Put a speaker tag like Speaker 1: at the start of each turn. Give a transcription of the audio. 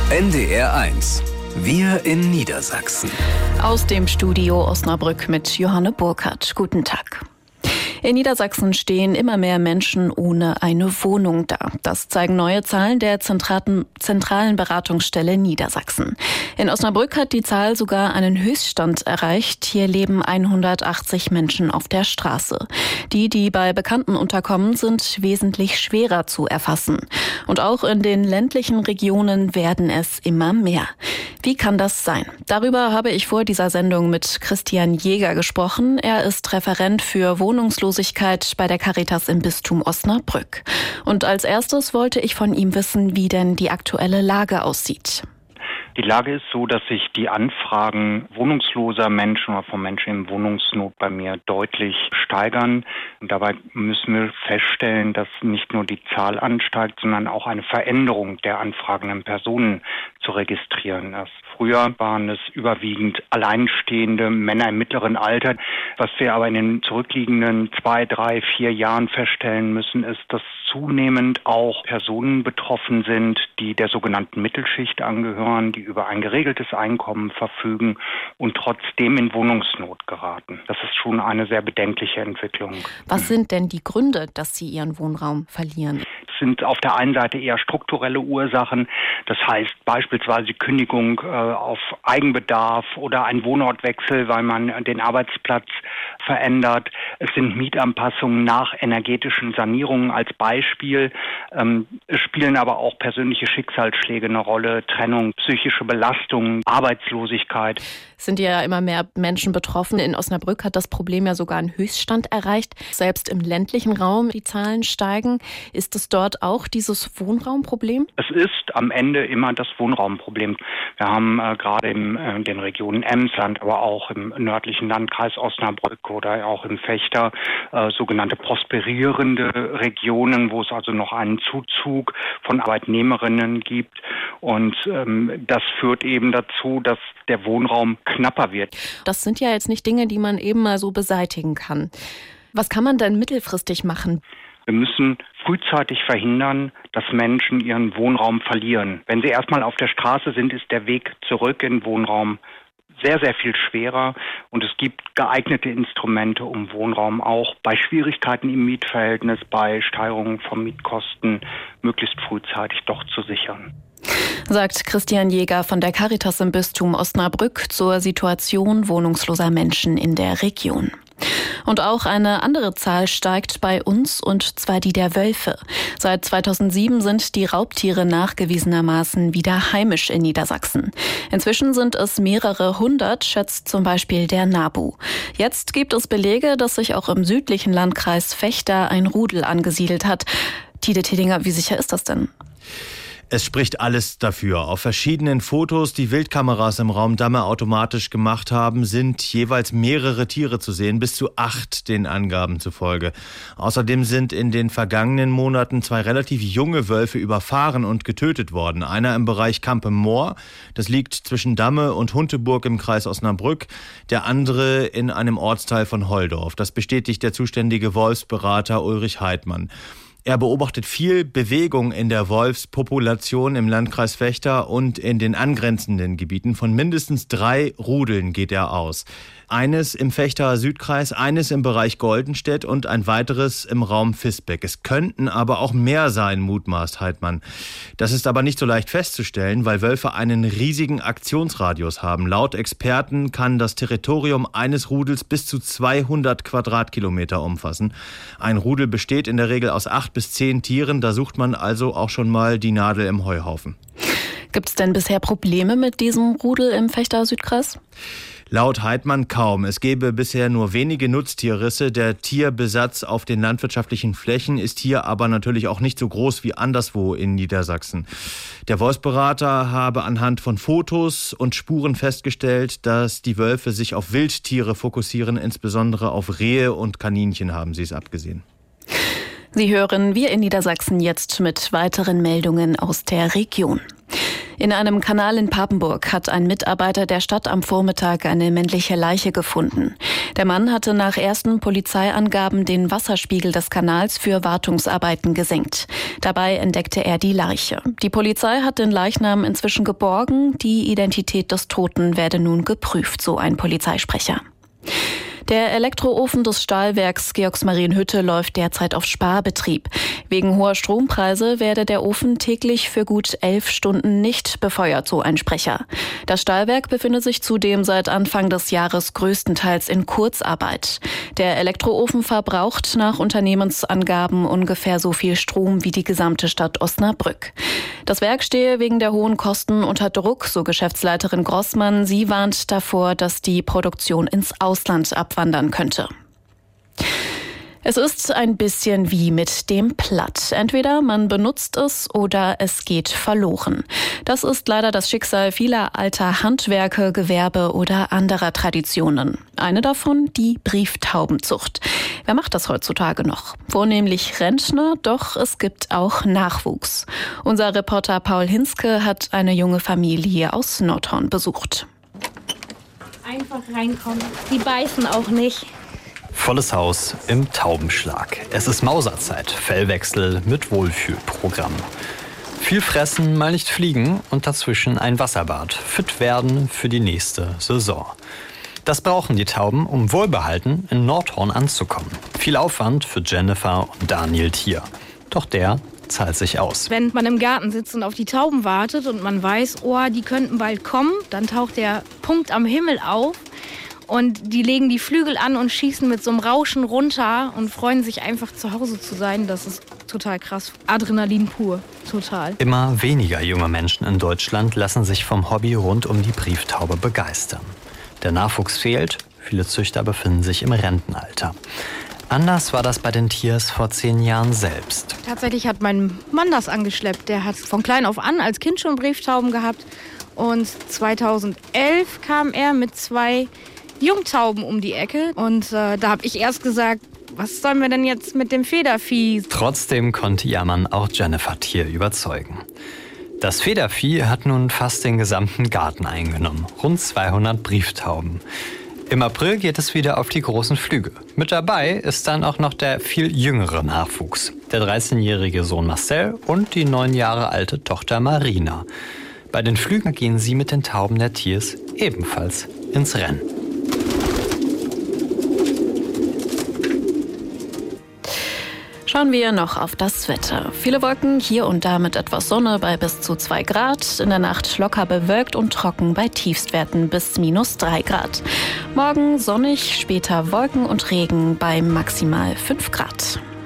Speaker 1: NDR 1. Wir in Niedersachsen.
Speaker 2: Aus dem Studio Osnabrück mit Johanne Burkhardt. Guten Tag. In Niedersachsen stehen immer mehr Menschen ohne eine Wohnung da. Das zeigen neue Zahlen der zentralen Beratungsstelle Niedersachsen. In Osnabrück hat die Zahl sogar einen Höchststand erreicht. Hier leben 180 Menschen auf der Straße. Die bei Bekannten unterkommen, sind wesentlich schwerer zu erfassen. Und auch in den ländlichen Regionen werden es immer mehr. Wie kann das sein? Darüber habe ich vor dieser Sendung mit Christian Jäger gesprochen. Er ist Referent für Wohnungslosigkeit bei der Caritas im Bistum Osnabrück. Und als erstes wollte ich von ihm wissen, wie denn die aktuelle Lage aussieht.
Speaker 3: Die Lage ist so, dass sich die Anfragen wohnungsloser Menschen oder von Menschen in Wohnungsnot bei mir deutlich steigern. Und dabei müssen wir feststellen, dass nicht nur die Zahl ansteigt, sondern auch eine Veränderung der anfragenden Personen zu registrieren ist. Früher waren es überwiegend alleinstehende Männer im mittleren Alter. Was wir aber in den zurückliegenden 2, 3, 4 Jahren feststellen müssen, ist, dass zunehmend auch Personen betroffen sind, die der sogenannten Mittelschicht angehören, die über ein geregeltes Einkommen verfügen und trotzdem in Wohnungsnot geraten. Das ist schon eine sehr bedenkliche Entwicklung.
Speaker 2: Was sind denn die Gründe, dass Sie Ihren Wohnraum verlieren?
Speaker 3: Es sind auf der einen Seite eher strukturelle Ursachen, das heißt beispielsweise Kündigung auf Eigenbedarf oder ein Wohnortwechsel, weil man den Arbeitsplatz verändert. Es sind Mietanpassungen nach energetischen Sanierungen als Beispiel. Es spielen aber auch persönliche Schicksalsschläge eine Rolle, Trennung, psychische Belastungen, Arbeitslosigkeit.
Speaker 2: Es sind ja immer mehr Menschen betroffen. In Osnabrück hat das Problem ja sogar einen Höchststand erreicht. Selbst im ländlichen Raum die Zahlen steigen. Ist es dort auch dieses Wohnraumproblem?
Speaker 3: Es ist am Ende immer das Wohnraumproblem. Wir haben gerade in den Regionen Emsland, aber auch im nördlichen Landkreis Osnabrück oder auch im Vechta sogenannte prosperierende Regionen, wo es also noch einen Zuzug von Arbeitnehmerinnen gibt. Und das führt eben dazu, dass der Wohnraum knapper wird.
Speaker 2: Das sind ja jetzt nicht Dinge, die man eben mal so beseitigen kann. Was kann man denn mittelfristig machen?
Speaker 3: Wir müssen frühzeitig verhindern, dass Menschen ihren Wohnraum verlieren. Wenn sie erstmal auf der Straße sind, ist der Weg zurück in den Wohnraum sehr, sehr viel schwerer. Und es gibt geeignete Instrumente, um Wohnraum auch bei Schwierigkeiten im Mietverhältnis, bei Steigerungen von Mietkosten möglichst frühzeitig doch zu sichern.
Speaker 2: Sagt Christian Jäger von der Caritas im Bistum Osnabrück zur Situation wohnungsloser Menschen in der Region. Und auch eine andere Zahl steigt bei uns, und zwar die der Wölfe. Seit 2007 sind die Raubtiere nachgewiesenermaßen wieder heimisch in Niedersachsen. Inzwischen sind es mehrere hundert, schätzt zum Beispiel der NABU. Jetzt gibt es Belege, dass sich auch im südlichen Landkreis Vechta ein Rudel angesiedelt hat. Tide Tedinger, wie sicher ist das denn?
Speaker 4: Es spricht alles dafür. Auf verschiedenen Fotos, die Wildkameras im Raum Damme automatisch gemacht haben, sind jeweils mehrere Tiere zu sehen, bis zu 8 den Angaben zufolge. Außerdem sind in den vergangenen Monaten 2 relativ junge Wölfe überfahren und getötet worden. Einer im Bereich Kampe-Moor, das liegt zwischen Damme und Hunteburg im Kreis Osnabrück, der andere in einem Ortsteil von Holdorf. Das bestätigt der zuständige Wolfsberater Ulrich Heidmann. Er beobachtet viel Bewegung in der Wolfspopulation im Landkreis Vechta und in den angrenzenden Gebieten. Von mindestens 3 Rudeln geht er aus. Eines im Vechtaer Südkreis, eines im Bereich Goldenstedt und ein weiteres im Raum Visbeck. Es könnten aber auch mehr sein, mutmaßt Heidmann. Das ist aber nicht so leicht festzustellen, weil Wölfe einen riesigen Aktionsradius haben. Laut Experten kann das Territorium eines Rudels bis zu 200 Quadratkilometer umfassen. Ein Rudel besteht in der Regel aus 8 bis 10 Tieren. Da sucht man also auch schon mal die Nadel im Heuhaufen.
Speaker 2: Gibt es denn bisher Probleme mit diesem Rudel im Vechtaer Südkreis?
Speaker 4: Laut Heidmann kaum. Es gäbe bisher nur wenige Nutztierrisse. Der Tierbesatz auf den landwirtschaftlichen Flächen ist hier aber natürlich auch nicht so groß wie anderswo in Niedersachsen. Der Wolfsberater habe anhand von Fotos und Spuren festgestellt, dass die Wölfe sich auf Wildtiere fokussieren, insbesondere auf Rehe und Kaninchen haben sie es abgesehen.
Speaker 2: Sie hören Wir in Niedersachsen jetzt mit weiteren Meldungen aus der Region. In einem Kanal in Papenburg hat ein Mitarbeiter der Stadt am Vormittag eine männliche Leiche gefunden. Der Mann hatte nach ersten Polizeiangaben den Wasserspiegel des Kanals für Wartungsarbeiten gesenkt. Dabei entdeckte er die Leiche. Die Polizei hat den Leichnam inzwischen geborgen. Die Identität des Toten werde nun geprüft, so ein Polizeisprecher. Der Elektroofen des Stahlwerks Georgsmarienhütte läuft derzeit auf Sparbetrieb. Wegen hoher Strompreise werde der Ofen täglich für gut 11 Stunden nicht befeuert, so ein Sprecher. Das Stahlwerk befindet sich zudem seit Anfang des Jahres größtenteils in Kurzarbeit. Der Elektroofen verbraucht nach Unternehmensangaben ungefähr so viel Strom wie die gesamte Stadt Osnabrück. Das Werk stehe wegen der hohen Kosten unter Druck, so Geschäftsleiterin Grossmann. Sie warnt davor, dass die Produktion ins Ausland abwandern könnte. Es ist ein bisschen wie mit dem Platt. Entweder man benutzt es oder es geht verloren. Das ist leider das Schicksal vieler alter Handwerke, Gewerbe oder anderer Traditionen. Eine davon die Brieftaubenzucht. Wer macht das heutzutage noch? Vornehmlich Rentner, doch es gibt auch Nachwuchs. Unser Reporter Paul Hinske hat eine junge Familie aus Nordhorn besucht.
Speaker 5: Einfach reinkommen. Die beißen auch nicht.
Speaker 6: Volles Haus im Taubenschlag. Es ist Mauserzeit, Fellwechsel mit Wohlfühlprogramm. Viel fressen, mal nicht fliegen und dazwischen ein Wasserbad. Fit werden für die nächste Saison. Das brauchen die Tauben, um wohlbehalten in Nordhorn anzukommen. Viel Aufwand für Jennifer und Daniel Thier. Doch der zahlt sich aus.
Speaker 5: Wenn man im Garten sitzt und auf die Tauben wartet und man weiß, oh, die könnten bald kommen, dann taucht der Punkt am Himmel auf. Und die legen die Flügel an und schießen mit so einem Rauschen runter und freuen sich einfach zu Hause zu sein. Das ist total krass. Adrenalin pur, total.
Speaker 6: Immer weniger junge Menschen in Deutschland lassen sich vom Hobby rund um die Brieftaube begeistern. Der Nachwuchs fehlt, viele Züchter befinden sich im Rentenalter. Anders war das bei den Thiers vor 10 Jahren selbst.
Speaker 5: Tatsächlich hat mein Mann das angeschleppt. Der hat von klein auf an als Kind schon Brieftauben gehabt. Und 2011 kam er mit 2 Jungtauben um die Ecke und da habe ich erst gesagt, was sollen wir denn jetzt mit dem Federvieh?
Speaker 6: Trotzdem konnte ihr Mann auch Jennifer Thier überzeugen. Das Federvieh hat nun fast den gesamten Garten eingenommen, rund 200 Brieftauben. Im April geht es wieder auf die großen Flüge. Mit dabei ist dann auch noch der viel jüngere Nachwuchs, der 13-jährige Sohn Marcel und die 9 Jahre alte Tochter Marina. Bei den Flügen gehen sie mit den Tauben der Thiers ebenfalls ins Rennen.
Speaker 2: Schauen wir noch auf das Wetter. Viele Wolken, hier und da mit etwas Sonne bei bis zu 2 Grad. In der Nacht locker bewölkt und trocken bei Tiefstwerten bis -3 Grad. Morgen sonnig, später Wolken und Regen bei maximal 5 Grad.